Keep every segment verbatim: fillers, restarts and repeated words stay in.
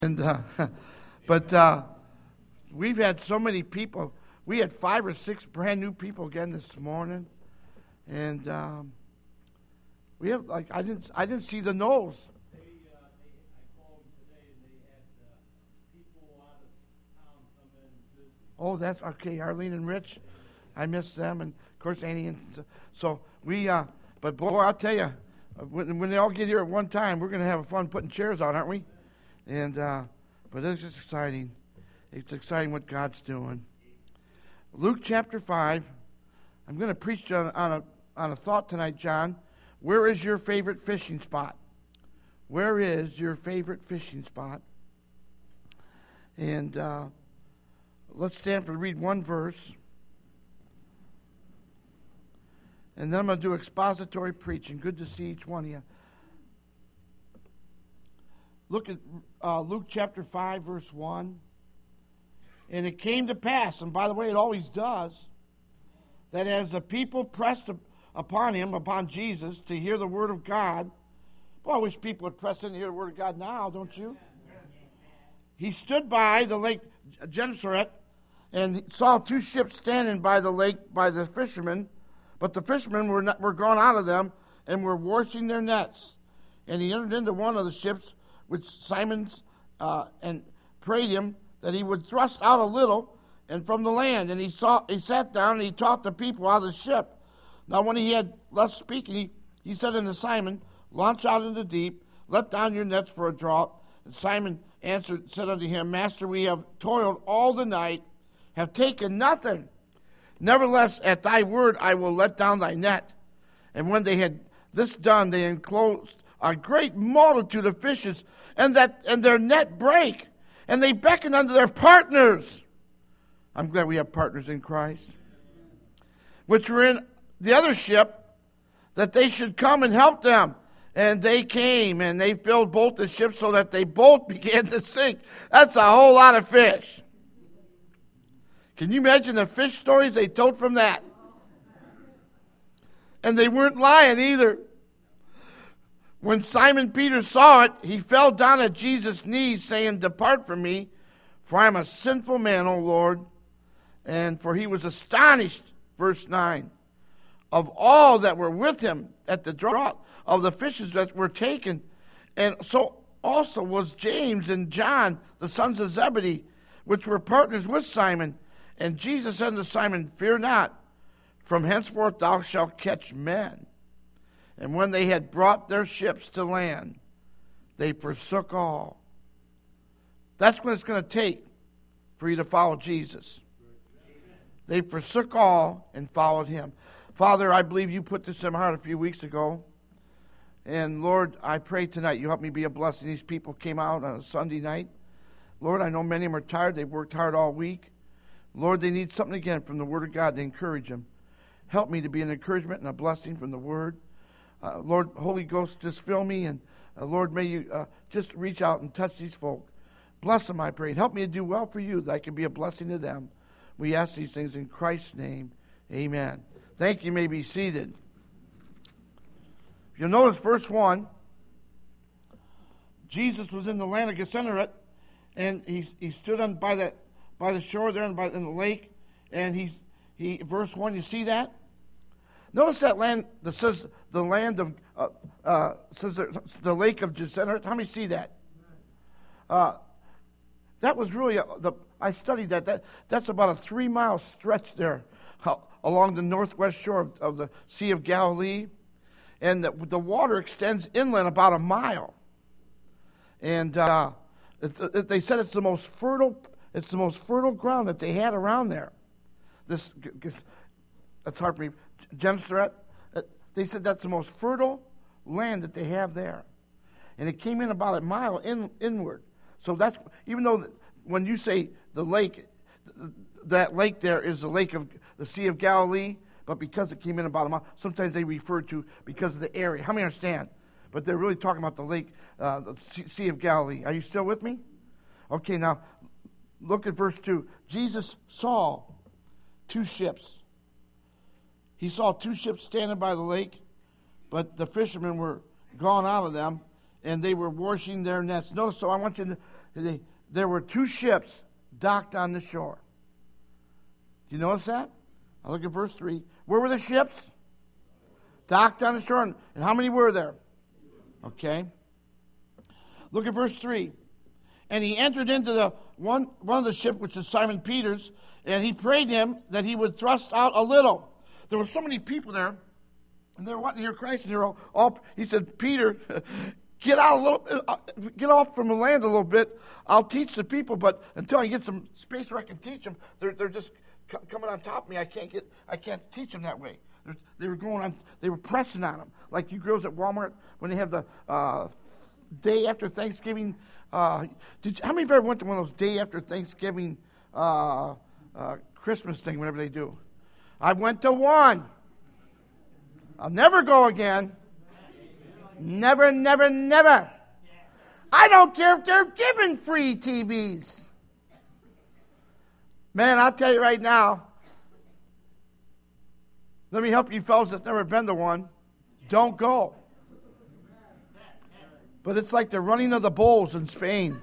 And uh, but uh, we've had so many people. We had five or six brand new people again this morning, and um, we have like I didn't I didn't see the Knowles. They, uh, they, I called them today, and they had uh, people out of town come in and visit. Oh, that's okay. Arlene and Rich, I missed them, and of course Annie. And so, so we. Uh, but boy, I'll tell you, when, when they all get here at one time, we're going to have fun putting chairs out, aren't we? And uh, but this is exciting. It's exciting what God's doing. Luke chapter five. I'm going to preach on, on a on a thought tonight, John. Where is your favorite fishing spot? Where is your favorite fishing spot? And uh, let's stand for read one verse. And then I'm going to do expository preaching. Good to see each one of you. Look at uh, Luke chapter five, verse one. And it came to pass, and by the way, it always does, that as the people pressed upon him, upon Jesus, to hear the word of God, boy, I wish people would press in to hear the word of God now, don't you? He stood by the lake Gennesaret and saw two ships standing by the lake by the fishermen, but the fishermen were not, were gone out of them and were washing their nets. And he entered into one of the ships, which Simon's, uh, and prayed him that he would thrust out a little and from the land. And he saw he sat down and he taught the people out of the ship. Now when he had left speaking, he, he said unto Simon, launch out into the deep, let down your nets for a draught. And Simon answered, said unto him, Master, we have toiled all the night, have taken nothing. Nevertheless, at thy word I will let down thy net. And when they had this done, they enclosed a great multitude of fishes, and that and their net brake, and they beckoned unto their partners. I'm glad we have partners in Christ, which were in the other ship, that they should come and help them. And they came, and they filled both the ships so that they both began to sink. That's a whole lot of fish. Can you imagine the fish stories they told from that? And they weren't lying either. When Simon Peter saw it, he fell down at Jesus' knees, saying, Depart from me, for I am a sinful man, O Lord. And for he was astonished, verse nine, of all that were with him at the draught of the fishes that were taken. And so also was James and John, the sons of Zebedee, which were partners with Simon. And Jesus said unto Simon, Fear not, from henceforth thou shalt catch men. And when they had brought their ships to land, they forsook all. That's what it's going to take for you to follow Jesus. They forsook all and followed him. Father, I believe you put this in my heart a few weeks ago. And Lord, I pray tonight you help me be a blessing. These people came out on a Sunday night. Lord, I know many of them are tired. They've worked hard all week. Lord, they need something again from the Word of God to encourage them. Help me to be an encouragement and a blessing from the Word. Uh, Lord, Holy Ghost, just fill me. And uh, Lord, may you uh, just reach out and touch these folk. Bless them, I pray. And help me to do well for you, that I can be a blessing to them. We ask these things in Christ's name. Amen. Thank you. You may be seated. You'll notice verse one. Jesus was in the land of Gennesaret, and he he stood on by the by the shore there and by in the lake, and he's he verse one. You see that? Notice that land that says the land of uh, uh, says the, the lake of Gennesaret. How many see that? Uh, that was really a, the I studied that. That that's about a three mile stretch there uh, along the northwest shore of, of the Sea of Galilee. And the, the water extends inland about a mile. And uh, it, it, they said it's the most fertile. It's the most fertile ground that they had around there. This, that's hard for me. Gennesaret. They said that's the most fertile land that they have there, and it came in about a mile in, inward. So that's even though when you say the lake, that lake there is the lake of the Sea of Galilee. But because it came in about a mile, sometimes they refer to because of the area. How many understand? But they're really talking about the lake, uh, the Sea of Galilee. Are you still with me? Okay, now look at verse two. Jesus saw two ships. He saw two ships standing by the lake, but the fishermen were gone out of them, and they were washing their nets. Notice, so I want you to they, there were two ships docked on the shore. Do you notice that? I'll look at verse three. Where were the ships? Docked on the shore. And how many were there? Okay. Look at verse three. And he entered into the one, one of the ships, which is Simon Peter's, and he prayed him that he would thrust out a little. There were so many people there, and they were wanting to hear Christ, and they were all, all he said, Peter, get out a little, get off from the land a little bit. I'll teach the people, but until I get some space where I can teach them, they're they're just c- coming on top of me. I can't get, I can't teach them that way. They're, they were going on, they were pressing on them, like you girls at Walmart when they have the uh, day after Thanksgiving. Uh, did you, how many of you ever went to one of those day after Thanksgiving uh, uh, Christmas thing? Whatever they do, I went to one. I'll never go again. Never, never, never. I don't care if they're giving free T Vs. Man, I'll tell you right now. Let me help you fellas that's never been to one. Don't go. But it's like the running of the bulls in Spain.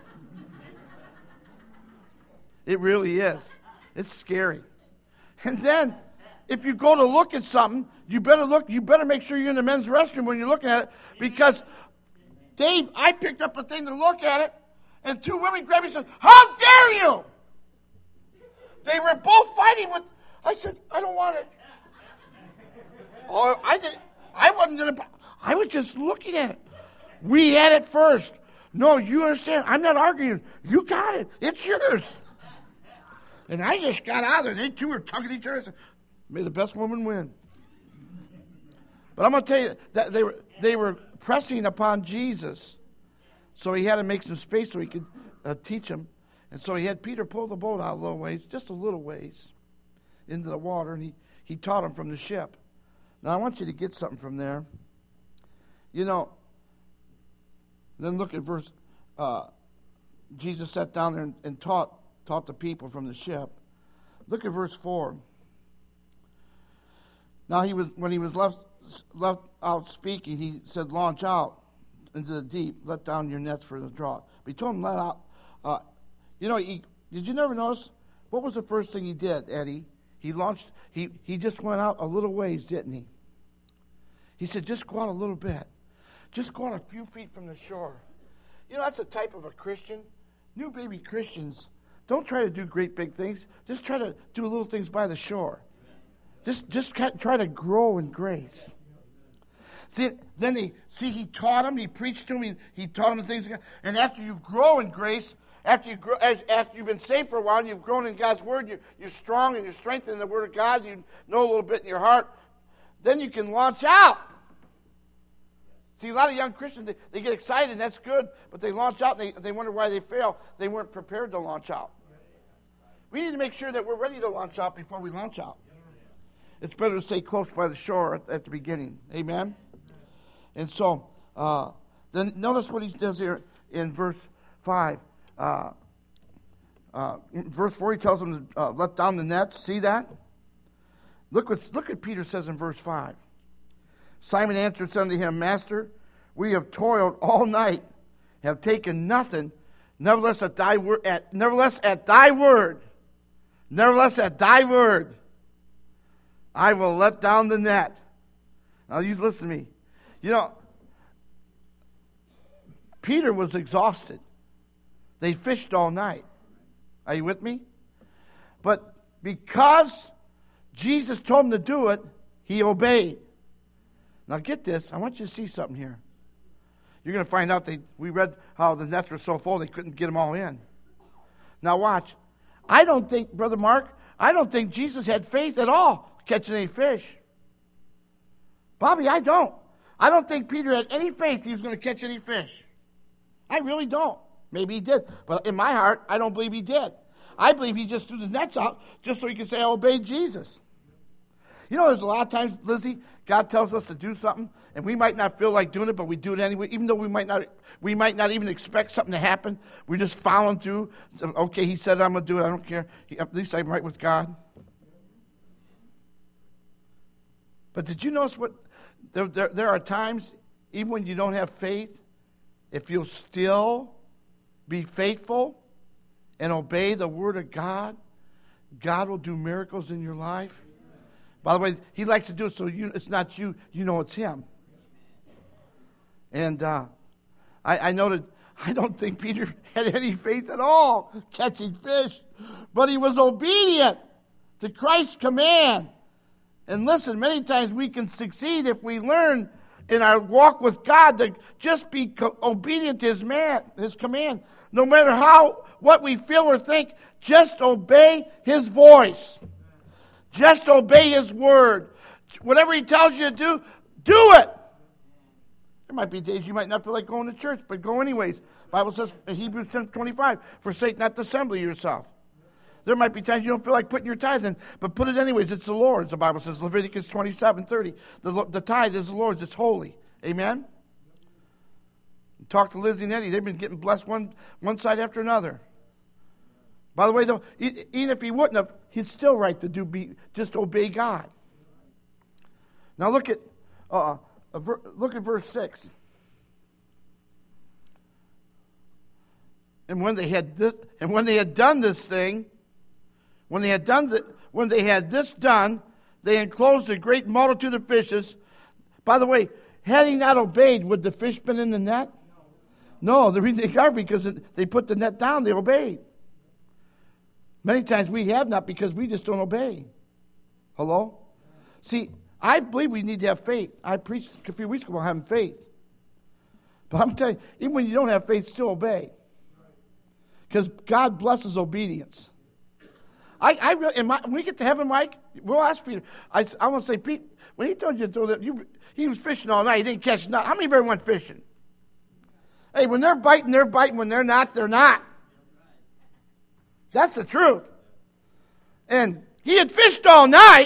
It really is. It's scary. And then, if you go to look at something, you better look. You better make sure you're in the men's restroom when you're looking at it, because Dave, I picked up a thing to look at it, and two women grabbed me and said, "How dare you!" They were both fighting with. I said, "I don't want it." Oh, I did. I wasn't gonna. I was just looking at it. We had it first. No, you understand. I'm not arguing. You got it. It's yours. And I just got out of there. They two were tugging each other. I said, may the best woman win. But I'm going to tell you that they were they were pressing upon Jesus, so he had to make some space so he could uh, teach them. And so he had Peter pull the boat out a little ways, just a little ways, into the water, and he, he taught him from the ship. Now I want you to get something from there. You know, then look at verse. Uh, Jesus sat down there and, and taught taught the people from the ship. Look at verse four. Now he was when he was left left out speaking, he said, "Launch out into the deep, let down your nets for the draught." But he told him, "Let out." Uh, you know, he, did you never notice what was the first thing he did, Eddie? He launched. He he just went out a little ways, didn't he? He said, "Just go out a little bit, just go out a few feet from the shore." You know, that's the type of a Christian. New baby Christians don't try to do great big things. Just try to do little things by the shore. Just just try to grow in grace. See, then they see he taught him, he preached to him, he, he taught him the things. And after you grow in grace, after you grow, as, after you've been saved for a while, and you've grown in God's word, you, you're strong and you're strengthened in the word of God. You know a little bit in your heart. Then you can launch out. See, a lot of young Christians, they, they get excited, and that's good, but they launch out, and they, they wonder why they fail. They weren't prepared to launch out. We need to make sure that we're ready to launch out before we launch out. It's better to stay close by the shore at, at the beginning. Amen? And so, uh, then notice what he does here in verse five. Uh, uh, verse four, he tells them to uh, let down the nets. See that? Look what, look what Peter says in verse five. Simon answered, said unto him, "Master, we have toiled all night, have taken nothing. Nevertheless, at thy word, at, nevertheless at thy word, nevertheless at thy word, I will let down the net." Now, you listen to me. You know, Peter was exhausted. They fished all night. Are you with me? But because Jesus told him to do it, he obeyed. Now get this. I want you to see something here. You're going to find out they. We read how the nets were so full they couldn't get them all in. Now watch. I don't think, Brother Mark, I don't think Jesus had faith at all catching any fish. Bobby, I don't. I don't think Peter had any faith he was going to catch any fish. I really don't. Maybe he did. But in my heart, I don't believe he did. I believe he just threw the nets out just so he could say, "I obeyed Jesus." You know, there's a lot of times, Lizzie, God tells us to do something, and we might not feel like doing it, but we do it anyway, even though we might not we might not even expect something to happen. We're just following through. So, okay, he said I'm going to do it. I don't care. He, at least I'm right with God. But did you notice what? There, there, there are times, even when you don't have faith, it feels still be faithful and obey the Word of God, God will do miracles in your life. By the way, He likes to do it so you, it's not you, you know it's Him. And uh, I, I noted, I don't think Peter had any faith at all catching fish, but he was obedient to Christ's command. And listen, many times we can succeed if we learn in our walk with God to just be co- obedient to His man, His command. No matter how, what we feel or think, just obey His voice. Just obey His word. Whatever He tells you to do, do it. There might be days you might not feel like going to church, but go anyways. The Bible says in Hebrews ten twenty-five, forsake not the assembly yourself. There might be times you don't feel like putting your tithe in, but put it anyways. It's the Lord's, the Bible says, Leviticus twenty-seven thirty. The, the tithe is the Lord's. It's holy. Amen? Talk to Lizzie and Eddie. They've been getting blessed one, one side after another. By the way, though, even if he wouldn't have, he'd still right to do be just obey God. Now look at uh, look at verse six. And when they had this, and when they had done this thing, when they had done the, when they had this done, they enclosed a great multitude of fishes. By the way, had he not obeyed, would the fish been in the net? No, the reason they are because they put the net down, they obeyed. Many times we have not because we just don't obey. Hello? See, I believe we need to have faith. I preached a few weeks ago about having faith. But I'm telling you, even when you don't have faith, still obey. Because God blesses obedience. I, I really, my, when we get to heaven, Mike, we'll ask Peter. I, I want to say, Pete, when he told you to throw that, you, he was fishing all night. He didn't catch nothing. How many of you ever went fishing? Hey, when they're biting, they're biting. When they're not, they're not. That's the truth. And he had fished all night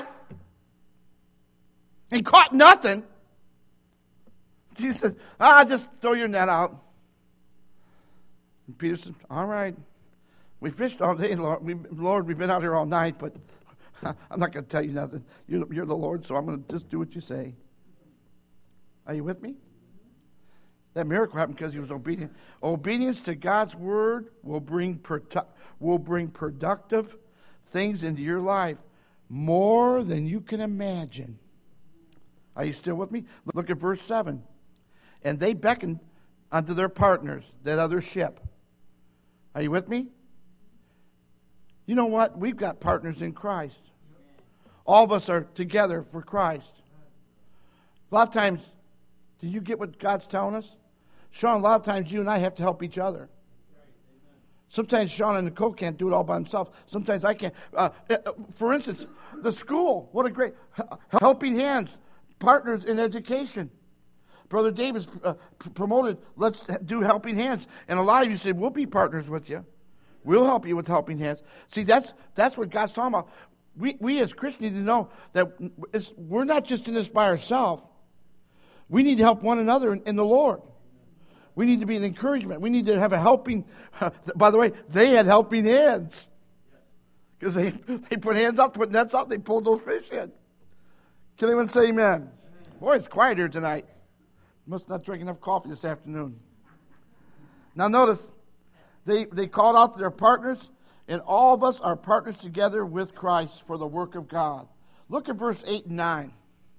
and caught nothing. Jesus says, ah, just throw your net out. And Peter said, all right. We fished all day, Lord. We, Lord, we've been out here all night, but I'm not going to tell you nothing. You're, you're the Lord, so I'm going to just do what you say. Are you with me? That miracle happened because he was obedient. Obedience to God's word will bring produ- will bring productive things into your life more than you can imagine. Are you still with me? Look at verse seven. And they beckoned unto their partners, that other ship. Are you with me? You know what? We've got partners in Christ. All of us are together for Christ. A lot of times, do you get what God's telling us? Sean, a lot of times you and I have to help each other. Sometimes Sean and Nicole can't do it all by themselves. Sometimes I can't. Uh, for instance, the school. What a great helping hands. Partners in education. Brother Davis uh, promoted, let's do helping hands. And a lot of you say, we'll be partners with you. We'll help you with helping hands. See, that's that's what God's talking about. We, we as Christians need to know that it's, we're not just in this by ourselves. We need to help one another in, in the Lord. We need to be an encouragement. We need to have a helping. Uh, by the way, they had helping hands. Because they, they put hands out, put nets out, they pulled those fish in. Can anyone say amen? Amen? Boy, it's quiet here tonight. Must not drink enough coffee this afternoon. Now notice, they, they called out to their partners, and all of us are partners together with Christ for the work of God. Look at verse eight and nine.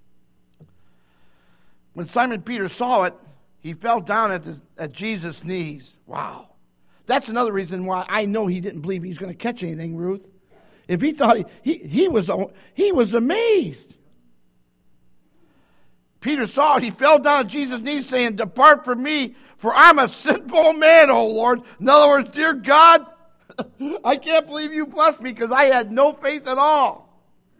When Simon Peter saw it, he fell down at, the, at Jesus' knees. Wow. That's another reason why I know he didn't believe he was going to catch anything, Ruth. If he thought he, he, he, was, he was amazed. Peter saw it. He fell down at Jesus' knees saying, depart from me, for I'm a sinful man, O Lord. In other words, dear God, I can't believe you blessed me because I had no faith at all.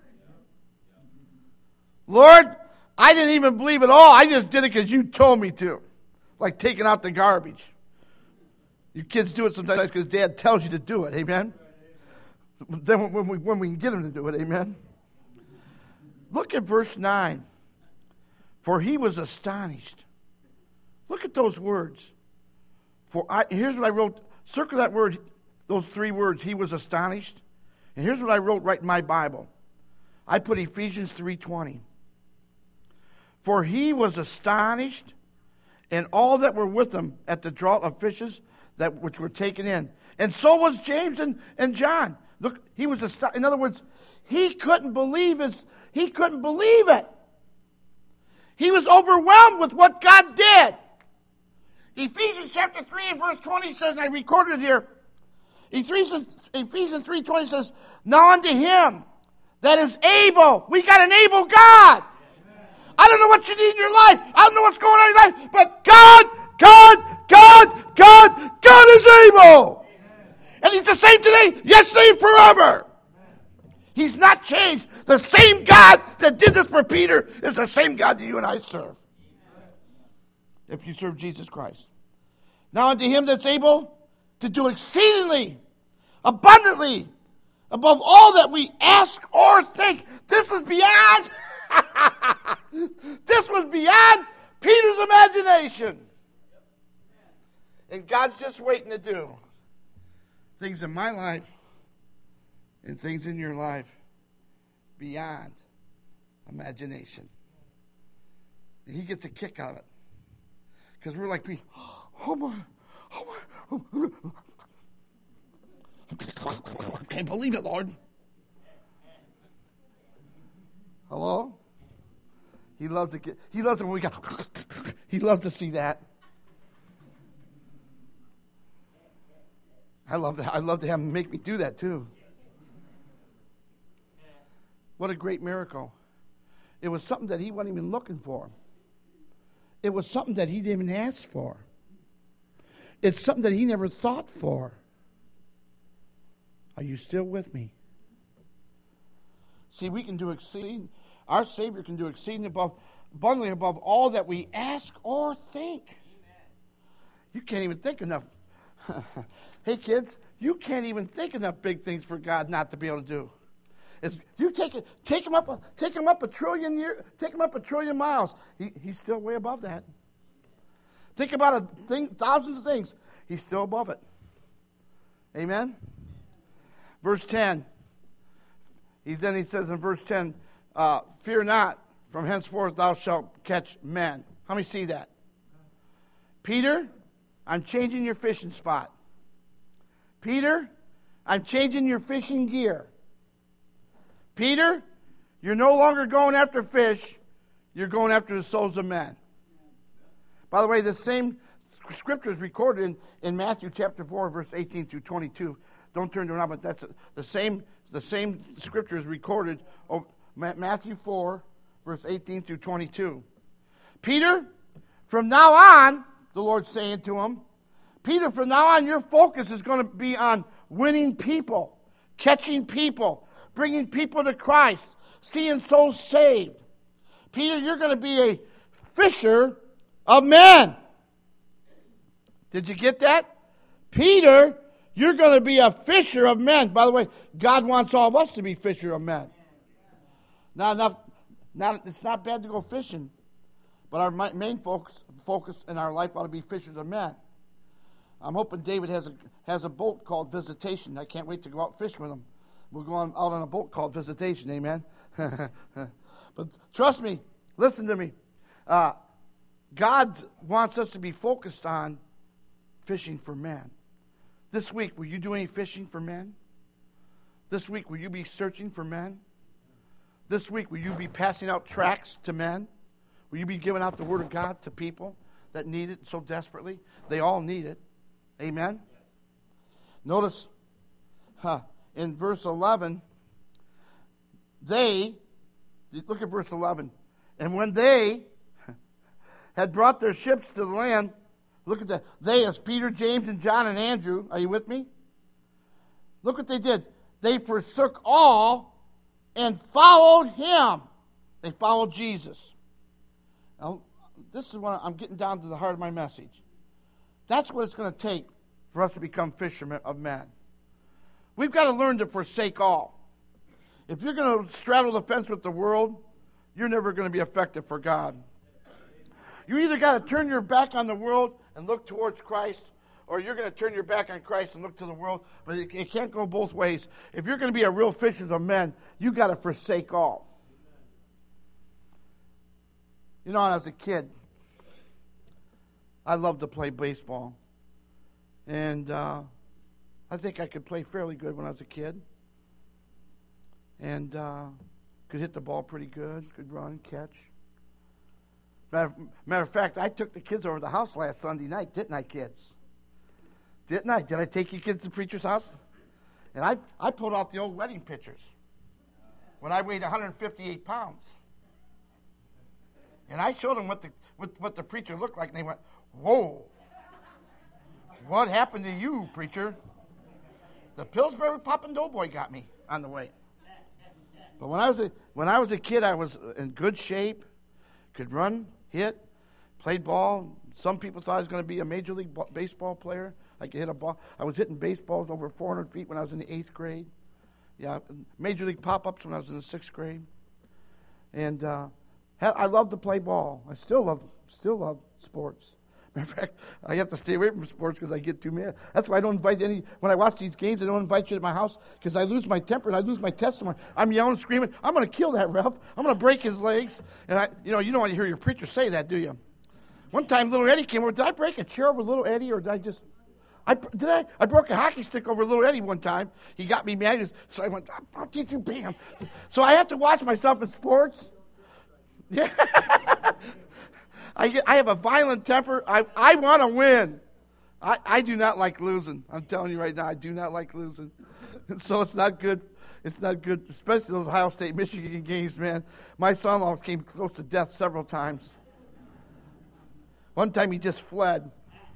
Lord, I didn't even believe at all. I just did it because you told me to. Like taking out the garbage. You kids do it sometimes because Dad tells you to do it. Amen? Then when we, when we can get him to do it. Amen? Look at verse nine. For he was astonished. Look at those words. For I, here's what I wrote. Circle that word, those three words. He was astonished. And here's what I wrote right in my Bible. I put Ephesians three twenty. For he was astonished, and all that were with him at the draught of fishes, that which were taken in. And so was James and, and John. Look, he was a st- in other words, he couldn't believe his he couldn't believe it. He was overwhelmed with what God did. Ephesians chapter three and verse twenty says, and I recorded it here. Ephesians, Ephesians three twenty says, now unto him that is able. We got an able God. I don't know what you need in your life. I don't know what's going on in your life. But God, God, God, God, God is able. And he's the same today, yesterday, and forever. He's not changed. The same God that did this for Peter is the same God that you and I serve. If you serve Jesus Christ. Now unto him that's able to do exceedingly, abundantly, above all that we ask or think. This is beyond, this was beyond Peter's imagination. And God's just waiting to do things in my life and things in your life beyond imagination. And he gets a kick out of it. Because we're like, oh my, oh my, oh my. I can't believe it, Lord. Hello? He loves to get, he loves it when we go, he loves to see that. I love to, I love to have him make me do that too. What a great miracle. It was something that he wasn't even looking for. It was something that he didn't even ask for. It's something that he never thought for. Are you still with me? See, we can do exceeding, our Savior can do exceeding above, abundantly above all that we ask or think. Amen. You can't even think enough. Hey kids, you can't even think enough big things for God not to be able to do. It's, you take it, take him up, a, take him up a trillion year, take him up a trillion miles. He, he's still way above that. Think about a thing, thousands of things. He's still above it. Amen. Verse ten. He then he says in verse ten, uh, "Fear not, from henceforth thou shalt catch men." How many see that? Peter, I'm changing your fishing spot. Peter, I'm changing your fishing gear. Peter, you're no longer going after fish, you're going after the souls of men. By the way, the same scripture is recorded in, in Matthew chapter four, verse eighteen through twenty-two. Don't turn to it now, but that's the same, the same scripture is recorded of Matthew four, verse eighteen through twenty-two. Peter, from now on, the Lord's saying to him, Peter, from now on, your focus is going to be on winning people, catching people, bringing people to Christ, seeing souls saved. Peter, you're going to be a fisher of men. Did you get that? Peter, you're going to be a fisher of men. By the way, God wants all of us to be fisher of men. Now, enough, not, it's not bad to go fishing, but our main focus, focus in our life ought to be fishers of men. I'm hoping David has a has a boat called Visitation. I can't wait to go out fish with him. We're going out on a boat called Visitation, amen? But trust me, listen to me. Uh, God wants us to be focused on fishing for men. This week, will you do any fishing for men? This week, will you be searching for men? This week, will you be passing out tracts to men? Will you be giving out the Word of God to people that need it so desperately? They all need it. Amen? Notice, huh, in verse eleven, they, look at verse eleven, and when they had brought their ships to the land, look at that, they as Peter, James, and John, and Andrew, are you with me? Look what they did. They forsook all and followed him. They followed Jesus. Now, this is what I'm getting down to the heart of my message. That's what it's going to take for us to become fishermen of men. We've got to learn to forsake all. If you're going to straddle the fence with the world, you're never going to be effective for God. You either got to turn your back on the world and look towards Christ, or you're going to turn your back on Christ and look to the world. But it, it can't go both ways. If you're going to be a real fisher of men, you got to forsake all. You know, when I was a kid, I loved to play baseball. And uh, I think I could play fairly good when I was a kid. And uh, could hit the ball pretty good, could run, catch. Matter, matter of fact, I took the kids over to the house last Sunday night, didn't I, kids? Didn't I? Did I take you kids to the preacher's house? And I, I pulled out the old wedding pictures when I weighed one hundred fifty-eight pounds. And I showed them what the, what, what the preacher looked like, and they went, whoa. What happened to you, preacher? The Pillsbury Poppin' Doughboy got me on the way. But when I was a, when I was a kid, I was in good shape, could run, hit, played ball. Some people thought I was going to be a major league b- baseball player. I could hit a ball. I was hitting baseballs over four hundred feet when I was in the eighth grade. Yeah, major league pop-ups when I was in the sixth grade. And uh, I love to play ball. I still love, still love sports. Matter of fact, I have to stay away from sports because I get too mad. That's why I don't invite any. When I watch these games, I don't invite you to my house because I lose my temper and I lose my testimony. I'm yelling, screaming. I'm going to kill that ref. I'm going to break his legs. And I, you know, you don't want to hear your preacher say that, do you? One time, little Eddie came over. Did I break a chair over little Eddie, or did I just? I did I? I broke a hockey stick over little Eddie one time. He got me mad, so I went, "I'll teach you, bam." So I have to watch myself in sports. Yeah. I, get, I have a violent temper. I, I want to win. I, I do not like losing. I'm telling you right now, I do not like losing. And so it's not good. It's not good, especially those Ohio State, Michigan games, man. My son-in-law came close to death several times. One time he just fled.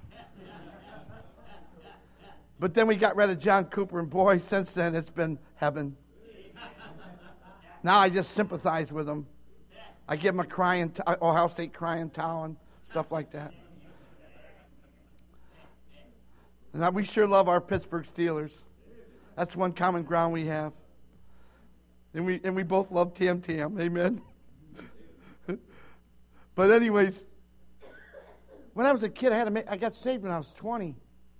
But then we got rid of John Cooper, and boy, since then it's been heaven. Now I just sympathize with him. I give him a crying, t- Ohio State crying towel and stuff like that. And we sure love our Pittsburgh Steelers. That's one common ground we have. And we and we both love Tam Tam. Amen. But anyways, when I was a kid, I had to make, I got saved when I was twenty.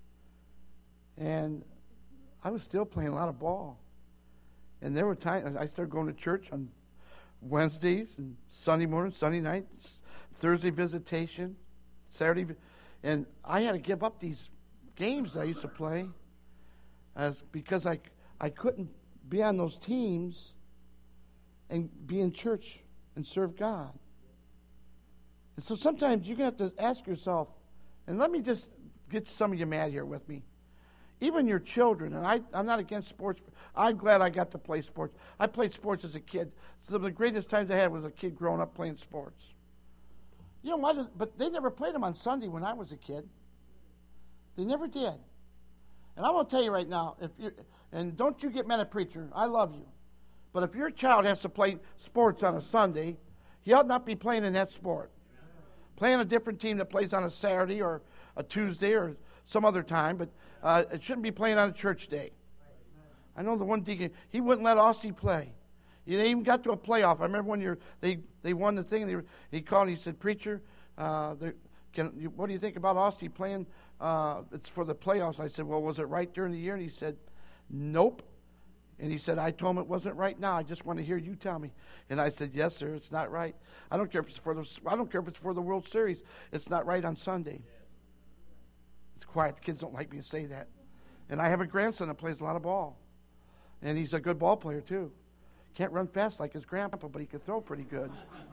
And I was still playing a lot of ball. And there were times I started going to church on Wednesdays and Sunday morning, Sunday nights, Thursday visitation, Saturday, and I had to give up these games I used to play, as because I I couldn't be on those teams and be in church and serve God. And so sometimes you're gonna have to ask yourself, and let me just get some of you mad here with me. Even your children, and I, I'm not against sports. I'm glad I got to play sports. I played sports as a kid. Some of the greatest times I had was a kid growing up playing sports. You know what? But they never played them on Sunday when I was a kid. They never did. And I want to tell you right now, if you and don't you get mad at preacher. I love you. But if your child has to play sports on a Sunday, he ought not be playing in that sport. Playing a different team that plays on a Saturday or a Tuesday or some other time, but uh, it shouldn't be playing on a church day. I know the one deacon, he wouldn't let Austin play. They even got to a playoff. I remember when you're, they they won the thing, and they were, he called and he said, "Preacher, uh, can, you, what do you think about Austin playing? Uh, it's for the playoffs." I said, "Well, was it right during the year?" And he said, "Nope." And he said, "I told him it wasn't right now. I just want to hear you tell me." And I said, "Yes, sir, it's not right. I don't care if it's for the I don't care if it's for the World Series. It's not right on Sunday." It's quiet. The kids don't like me to say that. And I have a grandson that plays a lot of ball. And he's a good ball player, too. Can't run fast like his grandpa, but he can throw pretty good.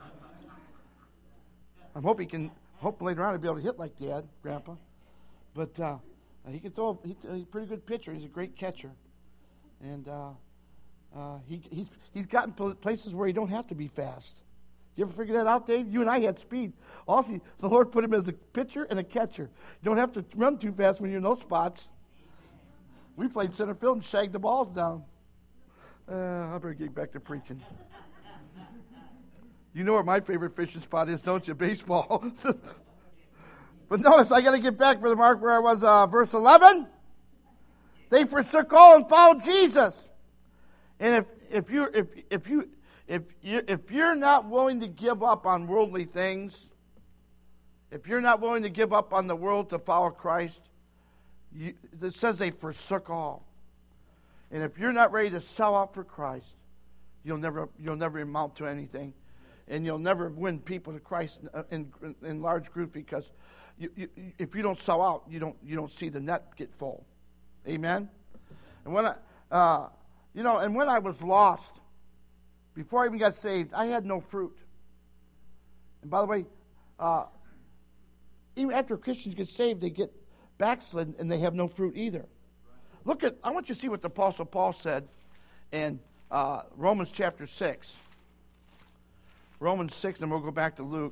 I hope he can, hope later on he'll be able to hit like Dad, Grandpa. But uh, he can throw, he's a pretty good pitcher. He's a great catcher. And uh, uh, he, he's, he's gotten places where he don't have to be fast. You ever figure that out, Dave? You and I had speed. Also, the Lord put him as a pitcher and a catcher. You don't have to run too fast when you're in those spots. We played center field and shagged the balls down. Uh, I better get back to preaching. You know what my favorite fishing spot is, don't you? Baseball. But notice, I got to get back for the mark where I was, uh, verse eleven. They forsook all and followed Jesus. And if if you if if you if you if you're not willing to give up on worldly things, if you're not willing to give up on the world to follow Christ, you, it says they forsook all. And if you're not ready to sell out for Christ, you'll never you'll never amount to anything, and you'll never win people to Christ in in large groups because you, you, if you don't sell out, you don't you don't see the net get full. Amen. And when I, uh, you know, and when I was lost, before I even got saved, I had no fruit. And by the way, uh, even after Christians get saved, they get backslidden and they have no fruit either. Look at, I want you to see what the Apostle Paul said in uh, Romans chapter six. Romans six, and we'll go back to Luke.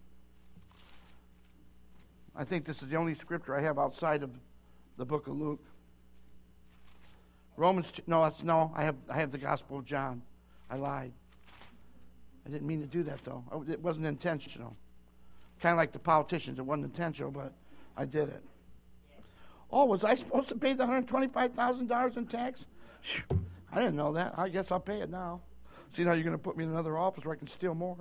I think this is the only scripture I have outside of the book of Luke. Romans, no, that's, no, I have I have the Gospel of John. I lied. I didn't mean to do that, though. It wasn't intentional. Kind of like the politicians. It wasn't intentional, but I did it. Oh, was I supposed to pay the one hundred twenty-five thousand dollars in tax? I didn't know that. I guess I'll pay it now. See, now you're going to put me in another office where I can steal more.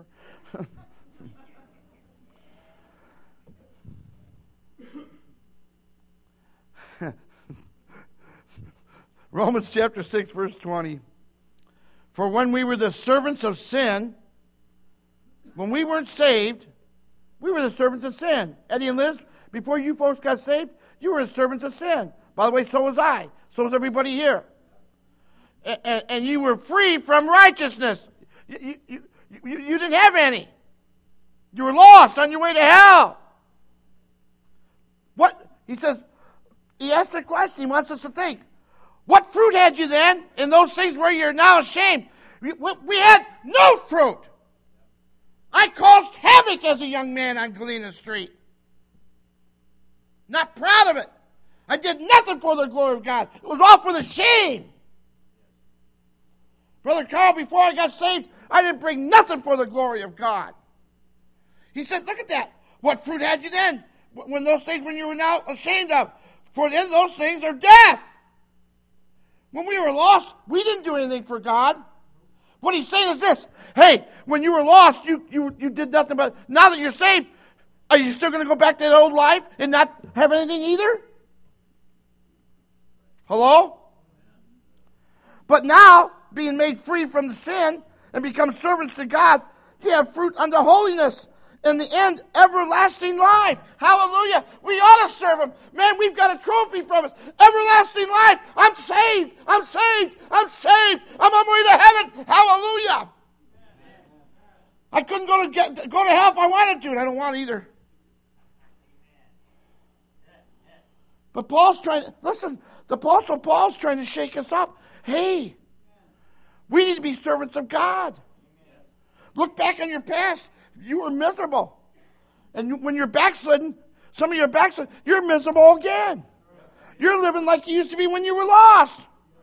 Romans chapter six, verse twenty. For when we were the servants of sin, when we weren't saved, we were the servants of sin. Eddie and Liz, before you folks got saved, you were the servants of sin. By the way, so was I. So was everybody here. And, and you were free from righteousness. You, you, you, you didn't have any. You were lost on your way to hell. What? He says, he asks a question. He wants us to think. What fruit had you then in those things where you're now ashamed? We, we had no fruit. I caused havoc as a young man on Galena Street. Not proud of it. I did nothing for the glory of God. It was all for the shame. Brother Carl, before I got saved, I didn't bring nothing for the glory of God. He said, look at that. What fruit had you then? When those things, when you were now ashamed of. For then those things are death. When we were lost, we didn't do anything for God. What he's saying is this. Hey, when you were lost, you, you, you did nothing but, now that you're saved, are you still going to go back to that old life and not have anything either? Hello? But now, being made free from the sin and become servants to God, you have fruit unto holiness. In the end, everlasting life. Hallelujah. We ought to serve him. Man, we've got a trophy from us. Everlasting life. I'm saved. I'm saved. I'm saved. I'm on my way to heaven. Hallelujah. I couldn't go to get, go to hell if I wanted to, and I don't want either. But Paul's trying to, listen, the Apostle Paul's trying to shake us up. Hey, we need to be servants of God. Look back on your past. You were miserable. And when you're backslidden, some of you are backslidden, you're miserable again. You're living like you used to be when you were lost.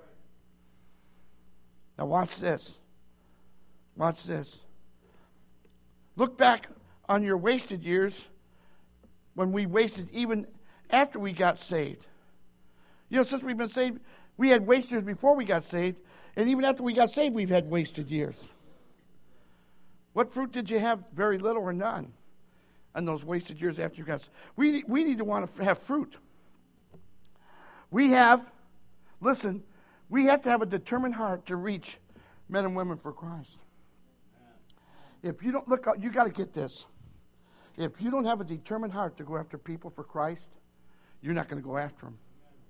Now watch this. Watch this. Look back on your wasted years when we wasted even after we got saved. You know, since we've been saved, we had wasted years before we got saved, and even after we got saved, we've had wasted years. What fruit did you have? Very little or none in those wasted years after you got saved. We, we need to want to have fruit. We have, listen, we have to have a determined heart to reach men and women for Christ. If you don't look out, you got to get this. If you don't have a determined heart to go after people for Christ, you're not going to go after them.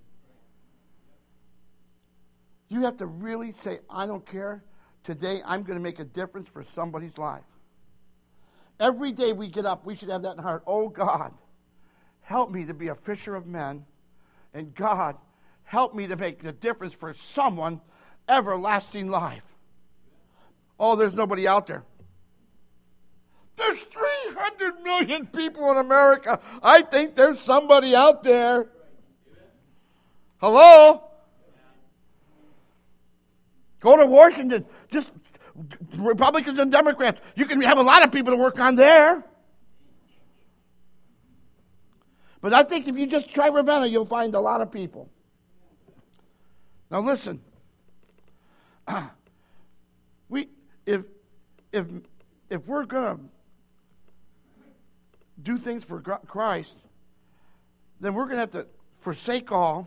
You have to really say, I don't care. Today, I'm going to make a difference for somebody's life. Every day we get up, we should have that in heart. Oh, God, help me to be a fisher of men. And God, help me to make a difference for someone, everlasting life. Oh, there's nobody out there. There's three hundred million people in America. I think there's somebody out there. Hello? Go to Washington. Just Republicans and Democrats. You can have a lot of people to work on there. But I think if you just try Ravenna, you'll find a lot of people. Now listen. We if if if we're going to do things for Christ, then we're going to have to forsake all.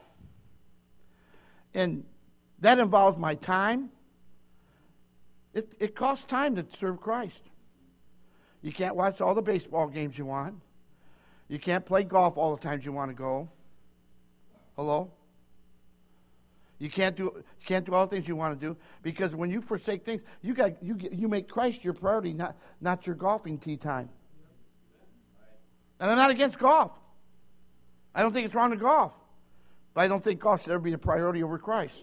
And that involves my time. It, it costs time to serve Christ. You can't watch all the baseball games you want. You can't play golf all the times you want to go. Hello? You can't do you can't do all the things you want to do, because when you forsake things, you got you get, you make Christ your priority, not not your golfing tee time. And I'm not against golf. I don't think it's wrong to golf, but I don't think golf should ever be a priority over Christ.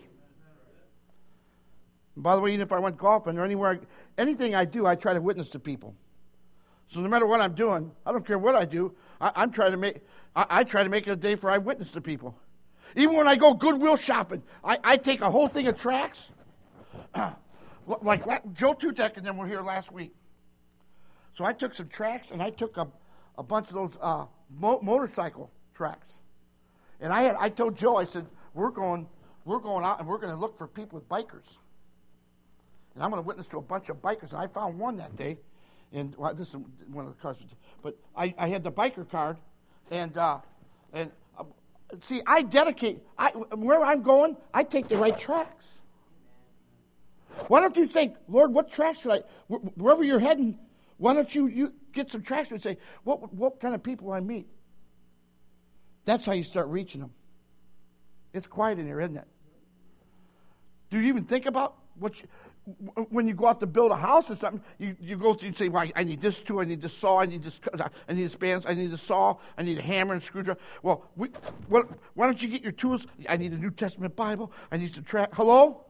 And by the way, even if I went golfing or anywhere, anything I do, I try to witness to people. So no matter what I'm doing, I don't care what I do. I, I'm trying to make. I, I try to make it a day for I witness to people. Even when I go Goodwill shopping, I, I take a whole thing of tracts. Like Joe Tutek and them were here last week. So I took some tracts and I took a, a bunch of those uh, mo- motorcycle tracts. And I had I told Joe, I said, we're going we're going out and we're going to look for people with bikers. And I'm going to witness to a bunch of bikers. And I found one that day. And well, this is one of the cars. But I, I had the biker card. And uh, and uh, see, I dedicate, I, where I'm going, I take the right tracks. Why don't you think, Lord, what tracks should I, wherever you're heading, why don't you, you get some tracks and say, what, what kind of people I meet? That's how you start reaching them. It's quiet in here, isn't it? Do you even think about what you, when you go out to build a house or something, you, you go through and say, well, I need this tool, I need this saw, I need this, I need this band, I need a saw, I need a hammer and screwdriver. Well, we, what, why don't you get your tools? I need a New Testament Bible, I need some track. Hello?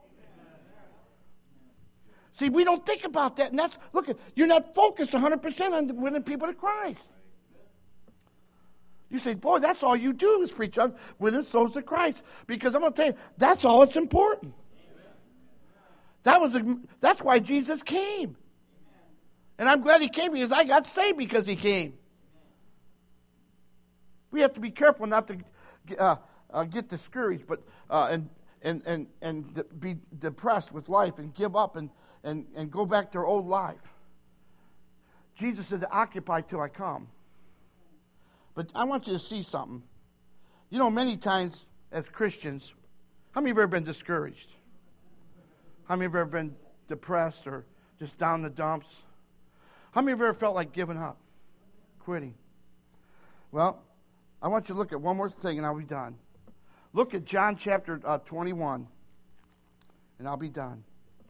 See, we don't think about that, and that's, look, you're not focused one hundred percent on winning people to Christ. You say, boy, that's all you do is preach on winning souls to Christ. Because I'm going to tell you, that's all that's important. That was a, that's why Jesus came. And I'm glad he came because I got saved because he came. We have to be careful not to uh, uh, get discouraged, but uh, and and and and be depressed with life and give up and, and, and go back to our old life. Jesus said to occupy till I come. But I want you to see something. You know, many times as Christians, how many of you have ever been discouraged? How many of you have ever been depressed or just down in the dumps? How many of you ever felt like giving up, quitting? Well, I want you to look at one more thing and I'll be done. Look at John chapter uh, twenty-one and I'll be done.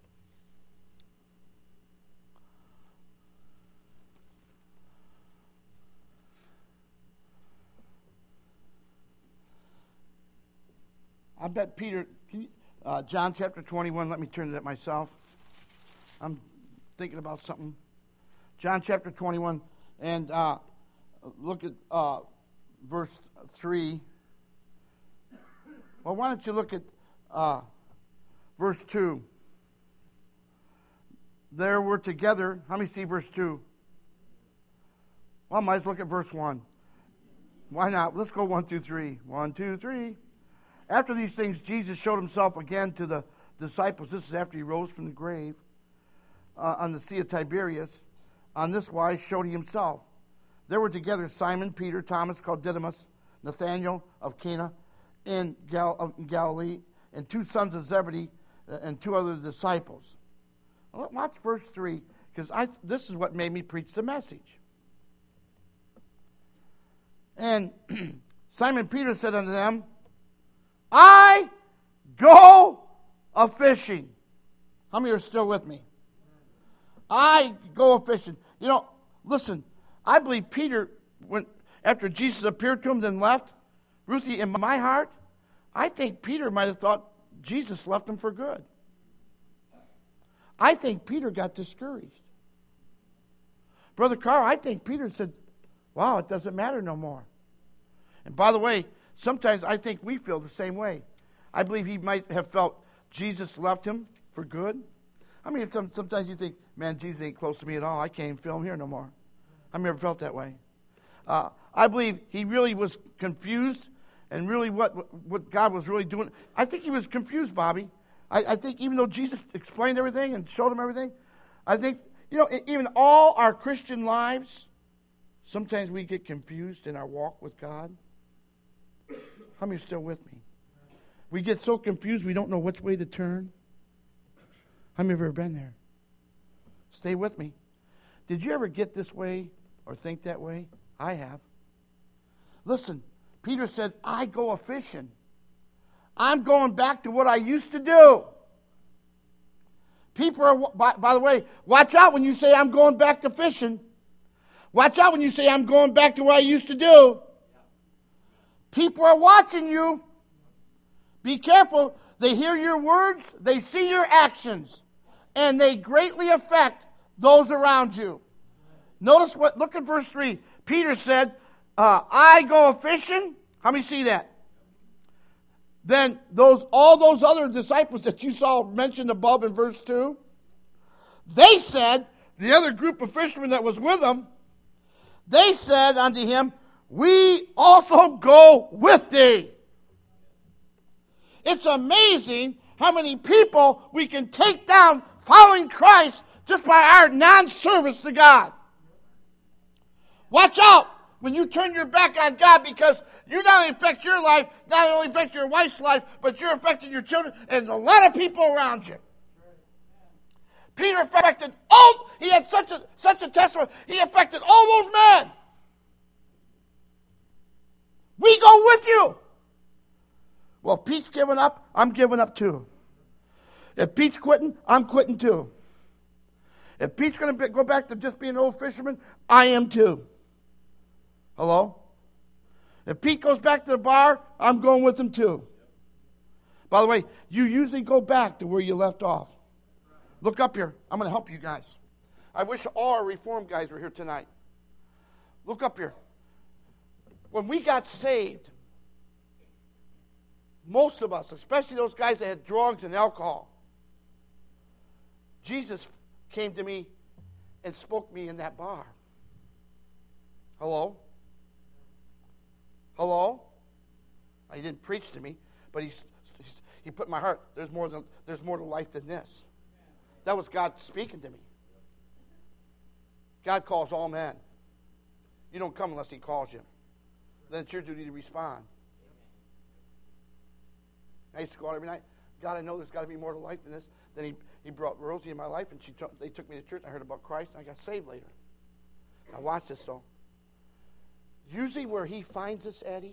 I bet Peter, can you, uh, John chapter twenty-one, let me turn to that myself. I'm thinking about something. John chapter twenty-one, and uh, look at uh, verse three. Well, why don't you look at uh, verse two? There were together, how many see verse two? Well, I might as well look at verse one. Why not? Let's go one, two, three. One, two, three. After these things, Jesus showed himself again to the disciples. This is after he rose from the grave uh, on the Sea of Tiberias. On this wise showed he himself. There were together Simon, Peter, Thomas called Didymus, Nathanael of Cana in Gal- of Galilee, and two sons of Zebedee, uh, and two other disciples. Well, watch verse three, because I this is what made me preach the message. And Simon Peter said unto them, I go a fishing. How many are still with me? I go a fishing. You know, listen, I believe Peter, when after Jesus appeared to him, then left, Ruthie, in my heart, I think Peter might have thought Jesus left him for good. I think Peter got discouraged. Brother Carl, I think Peter said, wow, it doesn't matter no more. And by the way, sometimes I think we feel the same way. I believe he might have felt Jesus left him for good. I mean, some, sometimes you think, man, Jesus ain't close to me at all. I can't even feel him here no more. I've never felt that way. Uh, I believe he really was confused and really what, what God was really doing. I think he was confused, Bobby. I, I think even though Jesus explained everything and showed him everything, I think, you know, even all our Christian lives, sometimes we get confused in our walk with God. How many are still with me? We get so confused we don't know which way to turn. How many have ever been there? Stay with me. Did you ever get this way or think that way? I have. Listen, Peter said, I go a-fishing. I'm going back to what I used to do. People are, by, by the way, watch out when you say I'm going back to fishing. Watch out when you say I'm going back to what I used to do. People are watching you. Be careful. They hear your words, they see your actions, and they greatly affect those around you. Notice what, look at verse three. Peter said, uh, I go a-fishing. How many see that? Then those all those other disciples that you saw mentioned above in verse two, they said, the other group of fishermen that was with them, they said unto him, we also go with thee. It's amazing how many people we can take down following Christ just by our non-service to God. Watch out when you turn your back on God, because you not only affect your life, not only affect your wife's life, but you're affecting your children and a lot of people around you. Peter affected all, he had such a, such a testimony, he affected all those men. We go with you. Well, if Pete's giving up, I'm giving up too. If Pete's quitting, I'm quitting too. If Pete's going to go back to just being an old fisherman, I am too. Hello? If Pete goes back to the bar, I'm going with him too. By the way, you usually go back to where you left off. Look up here. I'm going to help you guys. I wish all our Reformed guys were here tonight. Look up here. When we got saved, most of us, especially those guys that had drugs and alcohol, Jesus came to me and spoke to me in that bar. Hello? Hello? He didn't preach to me, but he's, he's, he put in my heart, there's more than, there's more to life than this. That was God speaking to me. God calls all men. You don't come unless he calls you. Then it's your duty to respond. I used to go out every night. God, I know there's got to be more to life than this. Then he, he brought Rosie in my life, and she t- they took me to church. I heard about Christ, and I got saved later. Now watch this, though. Usually where he finds us, Eddie,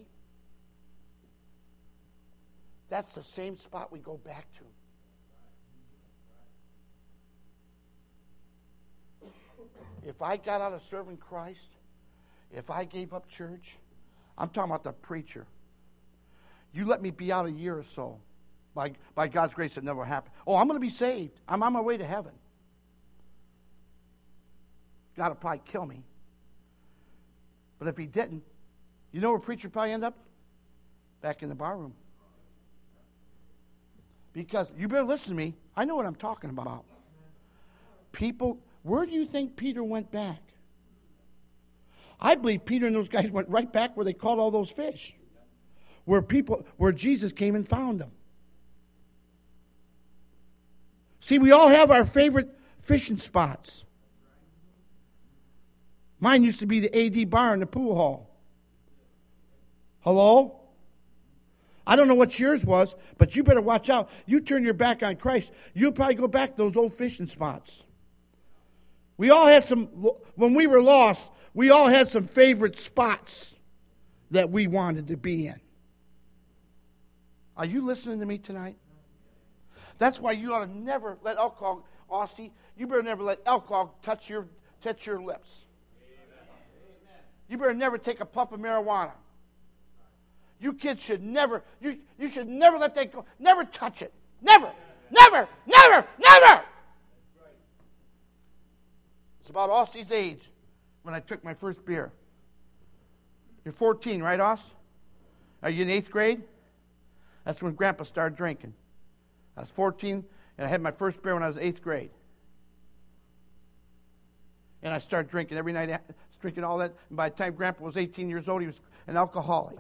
that's the same spot we go back to. If I got out of serving Christ, if I gave up church, I'm talking about the preacher. You let me be out a year or so. By, by God's grace, it never happened. Oh, I'm going to be saved. I'm on my way to heaven. God will probably kill me. But if he didn't, you know where a preacher probably end up? Back in the bar room. Because, you better listen to me, I know what I'm talking about. People, where do you think Peter went back? I believe Peter and those guys went right back where they caught all those fish. Where people, where Jesus came and found them. See, we all have our favorite fishing spots. Mine used to be the A D bar in the pool hall. Hello? I don't know what yours was, but you better watch out. You turn your back on Christ, you'll probably go back to those old fishing spots. We all had some, when we were lost, we all had some favorite spots that we wanted to be in. Are you listening to me tonight? That's why you ought to never let alcohol, Austin, you better never let alcohol touch your touch your lips. You better never take a puff of marijuana. You kids should never, you, you should never let that go. Never touch it. Never. Never. Never. Never. It's about Austin's age when I took my first beer. You're fourteen, right, Austin? Are you in eighth grade? That's when Grandpa started drinking. I was fourteen, and I had my first beer when I was eighth grade. And I started drinking every night, drinking all that. And by the time Grandpa was eighteen years old, he was an alcoholic.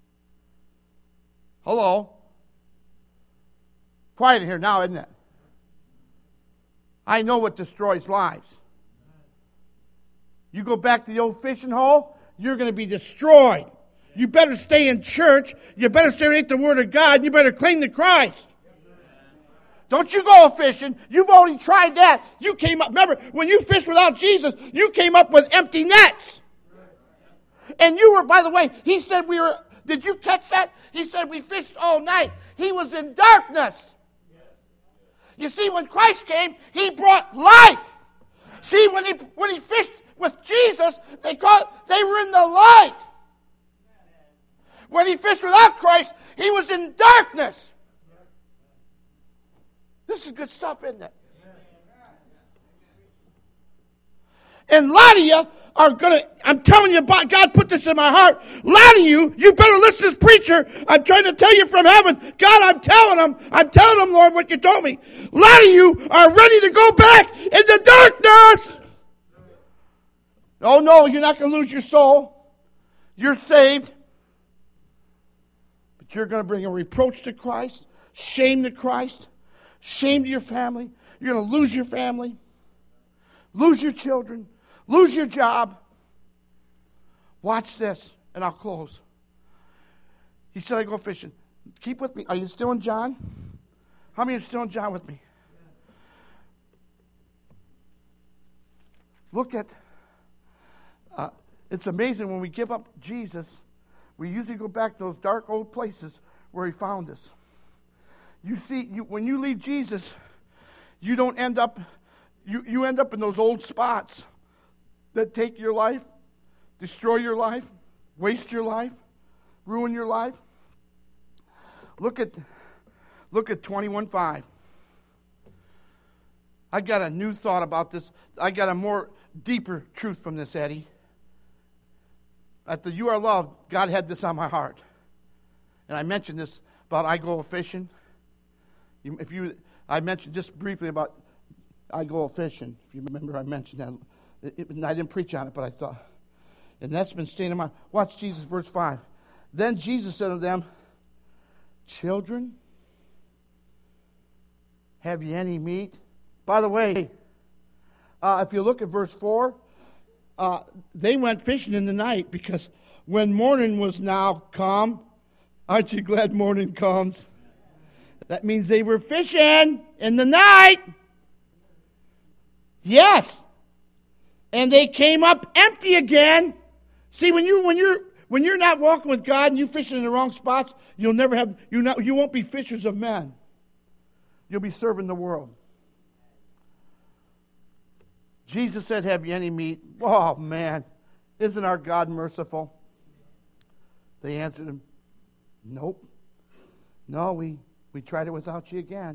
Hello? Quiet in here now, isn't it? I know what destroys lives. You go back to the old fishing hole, you're going to be destroyed. You better stay in church. You better stay and eat the Word of God. You better cling to Christ. Don't you go fishing. You've already tried that. You came up. Remember, when you fished without Jesus, you came up with empty nets. And you were, by the way, he said we were, did you catch that? He said we fished all night. He was in darkness. You see, when Christ came, he brought light. See, when he when he fished with Jesus, they called, they were in the light. When he fished without Christ, he was in darkness. This is good stuff, isn't it? And a lot of you are going to, I'm telling you, God put this in my heart. A lot of you, you better listen to this preacher. I'm trying to tell you from heaven. God, I'm telling him, I'm telling him, Lord, what you told me. A lot of you are ready to go back into darkness. Oh, no, you're not going to lose your soul. You're saved. But you're going to bring a reproach to Christ, shame to Christ, shame to your family. You're going to lose your family, lose your children, lose your job. Watch this, and I'll close. He said, I go fishing. Keep with me. Are you still in John? How many are still in John with me? Look at, uh, it's amazing when we give up Jesus, we usually go back to those dark old places where he found us. You see, you, when you leave Jesus, you don't end up, you, you end up in those old spots that take your life, destroy your life, waste your life, ruin your life. Look at look at twenty-one five. I got a new thought about this. I got a more deeper truth from this, Eddie. At the You Are Loved, God had this on my heart. And I mentioned this about I go fishing. You, if you, I mentioned just briefly about I go fishing. If you remember, I mentioned that. It, it, I didn't preach on it, but I thought. And that's been staying in my... Watch Jesus, verse five. Then Jesus said to them, children, have you any meat? By the way, uh, if you look at verse four, uh, they went fishing in the night because when morning was now come, aren't you glad morning comes? That means they were fishing in the night. Yes. And they came up empty again. See, when you when you're when you're not walking with God and you fishing in the wrong spots, you'll never have you not you won't be fishers of men. You'll be serving the world. Jesus said, have you any meat? Oh man, isn't our God merciful? They answered him, nope. No, we, we tried it without you again.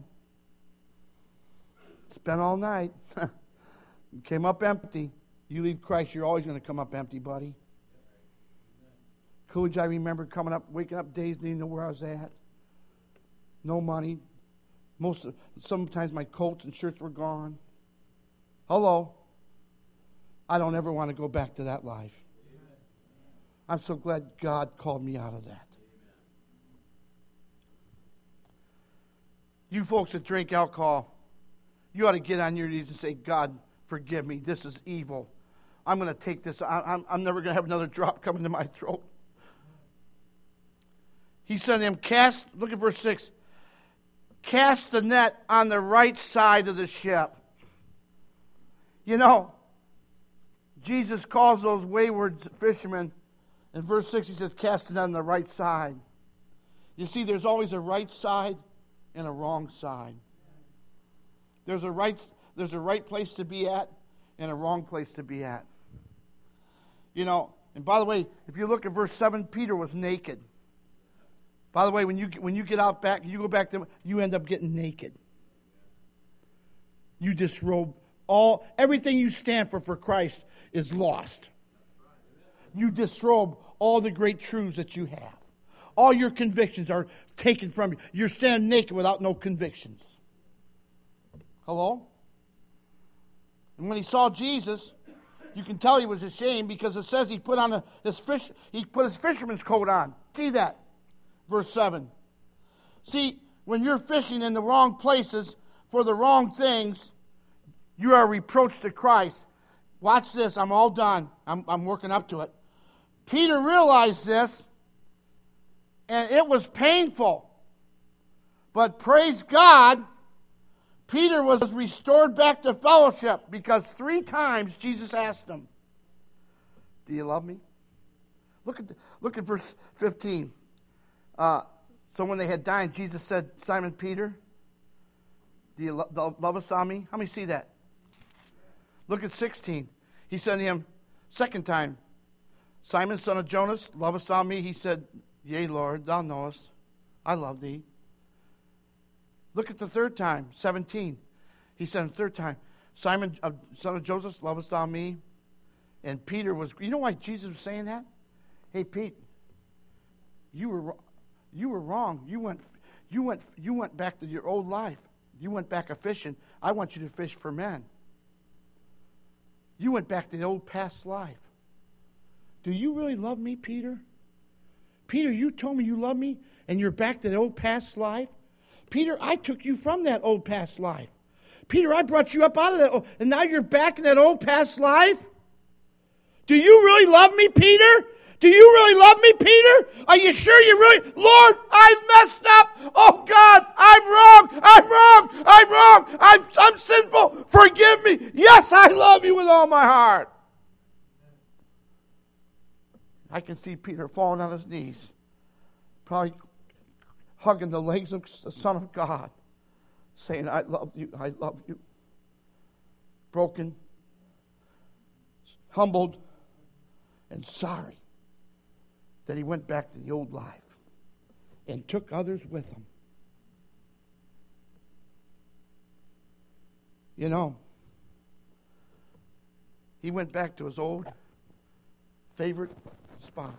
Spent all night. You came up empty. You leave Christ, you're always going to come up empty, buddy. Coolidge, I remember coming up, waking up days, didn't know where I was at. No money. Most of, sometimes my coats and shirts were gone. Hello. I don't ever want to go back to that life. I'm so glad God called me out of that. You folks that drink alcohol, you ought to get on your knees and say, God, forgive me. This is evil. I'm going to take this. I, I'm, I'm never going to have another drop come into my throat. He said to them, cast, look at verse six, cast the net on the right side of the ship. You know, Jesus calls those wayward fishermen. In verse six, he says, cast it on the right side. You see, there's always a right side and a wrong side. There's a right, there's a right place to be at and a wrong place to be at. You know, and by the way, if you look at verse seven, Peter was naked. By the way, when you when you get out back, you go back to, you end up getting naked. You disrobe all, everything you stand for for Christ is lost. You disrobe all the great truths that you have. All your convictions are taken from you. You're standing naked without no convictions. Hello? And when he saw Jesus, you can tell he was ashamed because it says he put on a, his fish, he put his fisherman's coat on. See that? Verse seven. See, when you're fishing in the wrong places for the wrong things, you are a reproach to Christ. Watch this. I'm all done. I'm, I'm working up to it. Peter realized this, and it was painful. But praise God, Peter was restored back to fellowship because three times Jesus asked him, do you love me? Look at the, look at verse fifteen. Uh, so when they had dined, Jesus said, Simon Peter, do you lo- lovest thou me? How many see that? Look at sixteen. He said to him, second time, Simon, son of Jonas, lovest thou me? He said, yea, Lord, thou knowest, I love thee. Look at the third time, seventeen. He said the third time, Simon, uh, son of Joseph, lovest thou me? And Peter was, you know why Jesus was saying that? Hey, Pete, you were you were wrong. You went you went you went back to your old life. You went back a fishing. I want you to fish for men. You went back to the old past life. Do you really love me, Peter? Peter, you told me you love me, and you're back to the old past life? Peter, I took you from that old past life. Peter, I brought you up out of that, old, and now you're back in that old past life? Do you really love me, Peter? Do you really love me, Peter? Are you sure you really? Lord, I've messed up. Oh, God, I'm wrong. I'm wrong. I'm wrong. I'm, I'm sinful. Forgive me. Yes, I love you with all my heart. I can see Peter falling on his knees, probably hugging the legs of the Son of God, saying, I love you. I love you. Broken, humbled, and sorry that he went back to the old life and took others with him. You know, he went back to his old favorite spot.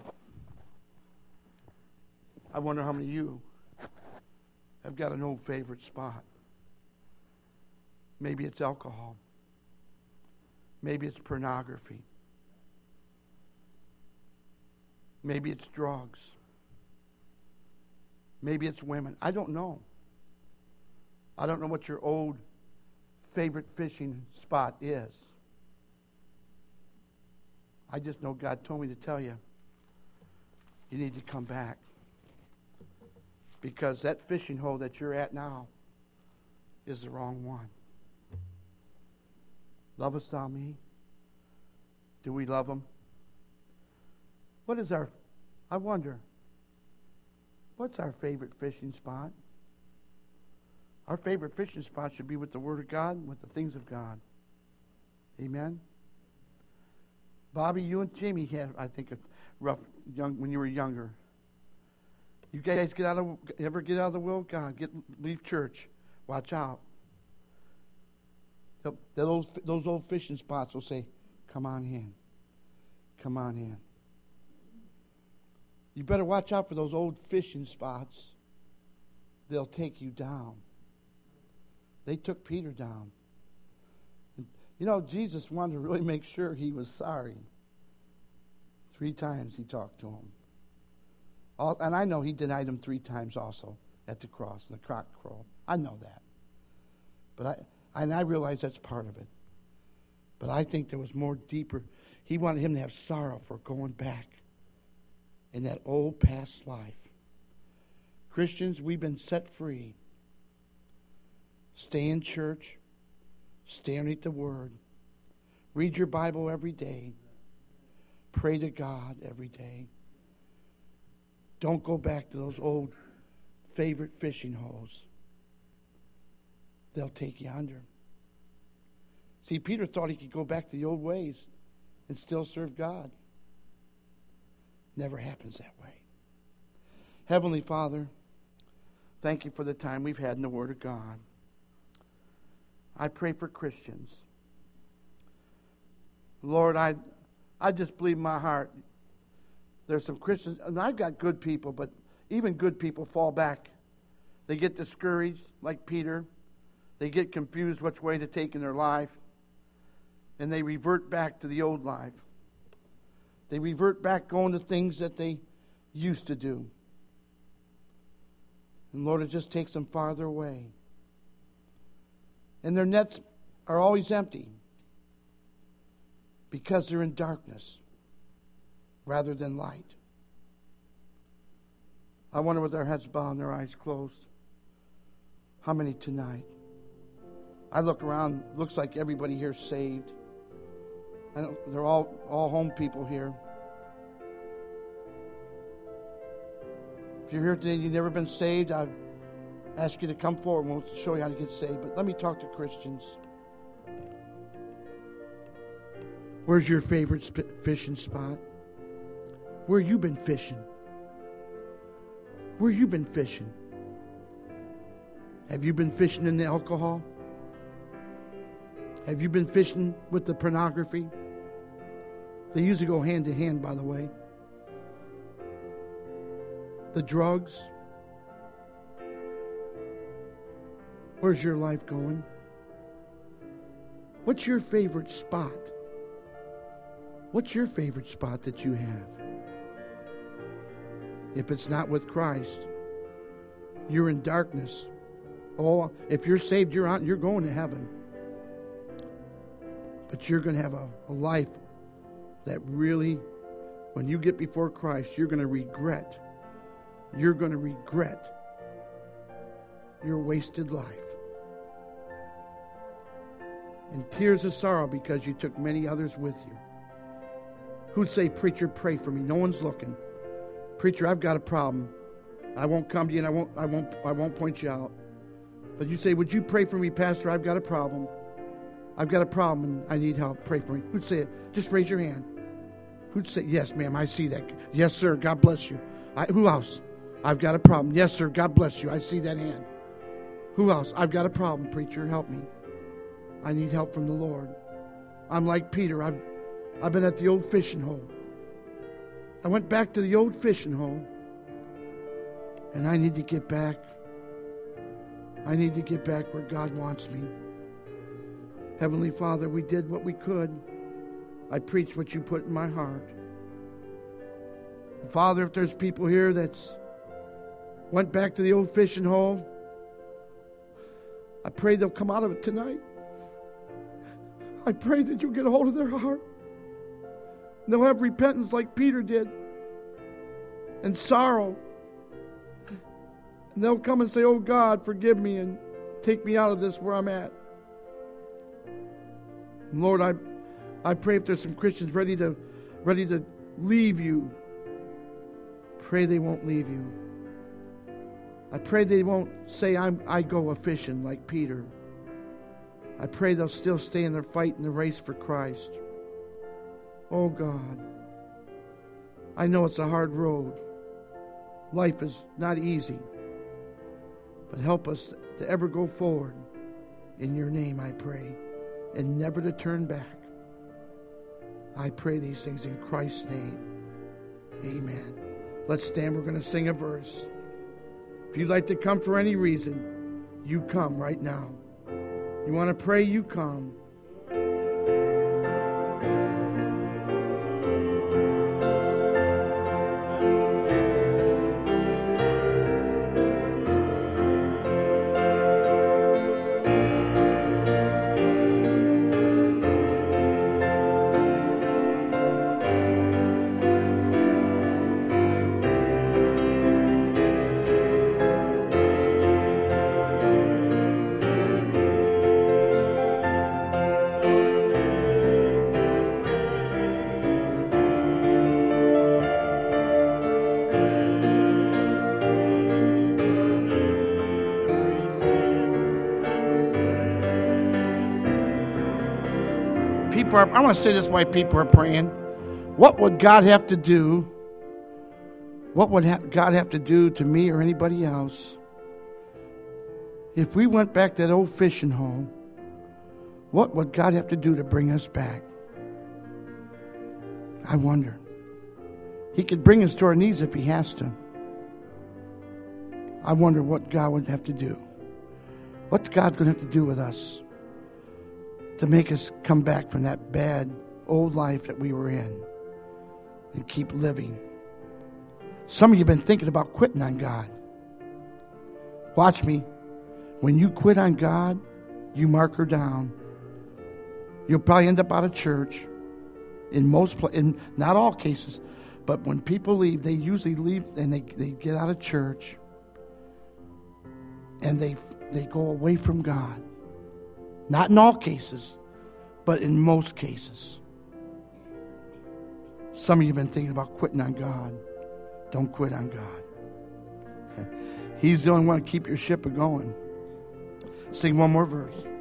I wonder how many of you have got an old favorite spot. Maybe it's alcohol. Maybe it's pornography. Maybe it's drugs. Maybe it's women. I don't know. I don't know what your old favorite fishing spot is. I just know God told me to tell you, you need to come back. Because that fishing hole that you're at now is the wrong one. Lovest thou me? Do we love him? What is our, I wonder, what's our favorite fishing spot? Our favorite fishing spot should be with the Word of God, with the things of God. Amen? Bobby, you and Jamie had, I think, a rough young when you were younger. You guys get out of ever get out of the will of God, get leave church. Watch out. Those those old fishing spots will say, "Come on in, come on in." You better watch out for those old fishing spots. They'll take you down. They took Peter down. You know, Jesus wanted to really make sure he was sorry. Three times he talked to him. All, and I know he denied him three times also at the cross, in the cock crow. I know that. But I and I realize that's part of it. But I think there was more deeper. He wanted him to have sorrow for going back in that old past life. Christians, we've been set free. Stay in church. Stay underneath the Word. Read your Bible every day. Pray to God every day. Don't go back to those old favorite fishing holes. They'll take you under. See, Peter thought he could go back to the old ways and still serve God. Never happens that way. Heavenly Father, thank you for the time we've had in the Word of God. I pray for Christians. Lord, I I just believe in my heart there's some Christians, and I've got good people, but even good people fall back. They get discouraged, like Peter. They get confused which way to take in their life, and they revert back to the old life. They revert back going to things that they used to do. And Lord, it just takes them farther away. And their nets are always empty because they're in darkness rather than light. I wonder, with their heads bowed and their eyes closed, how many tonight? I look around, looks like everybody here is saved. I don't, they're all, all home people here. If you're here today and you've never been saved, I ask you to come forward and we'll show you how to get saved. But let me talk to Christians. Where's your favorite sp- fishing spot? Where you been fishing? Where you been fishing? Have you been fishing in the alcohol? Have you been fishing with the pornography? They usually go hand to hand, by the way. The drugs. Where's your life going? What's your favorite spot? What's your favorite spot that you have? If it's not with Christ, you're in darkness. Oh, if you're saved, you're on, you're going to heaven. But you're going to have a, a life that really, when you get before Christ, you're going to regret. You're going to regret your wasted life. And tears of sorrow because you took many others with you. Who'd say, preacher, pray for me? No one's looking. Preacher, I've got a problem. I won't come to you and I won't, I won't, I won't point you out. But you say, would you pray for me, Pastor? I've got a problem. I've got a problem and I need help. Pray for me. Who'd say it? Just raise your hand. Who'd say, yes, ma'am, I see that. Yes, sir, God bless you. I, who else? I've got a problem. Yes, sir, God bless you. I see that hand. Who else? I've got a problem, preacher. Help me. I need help from the Lord. I'm like Peter. I've, I've been at the old fishing hole. I went back to the old fishing hole. And I need to get back. I need to get back where God wants me. Heavenly Father, we did what we could. I preached what you put in my heart. Father, if there's people here that's went back to the old fishing hole, I pray they'll come out of it tonight. I pray that you'll get a hold of their heart. They'll have repentance like Peter did. And sorrow. And they'll come and say, oh God, forgive me and take me out of this where I'm at. And Lord, I I pray if there's some Christians ready to ready to leave you, pray they won't leave you. I pray they won't say, I'm, I go a-fishing like Peter. I pray they'll still stay in their fight in the race for Christ. Oh God, I know it's a hard road. Life is not easy. But help us to ever go forward. In your name I pray. And never to turn back. I pray these things in Christ's name. Amen. Let's stand. We're going to sing a verse. If you'd like to come for any reason, you come right now. You want to pray, you come. People are, I want to say this while people are praying. What would God have to do? What would ha- God have to do to me or anybody else if we went back to that old fishing hole? What would God have to do to bring us back? I wonder. He could bring us to our knees if he has to. I wonder what God would have to do. What's God going to have to do with us to make us come back from that bad old life that we were in and keep living? Some of you have been thinking about quitting on God. Watch me. When you quit on God, you mark her down. You'll probably end up out of church. In most, in not all cases, but when people leave, they usually leave and they, they get out of church and they they go away from God. Not in all cases, but in most cases. Some of you have been thinking about quitting on God. Don't quit on God. He's the only one to keep your ship a going. Sing one more verse.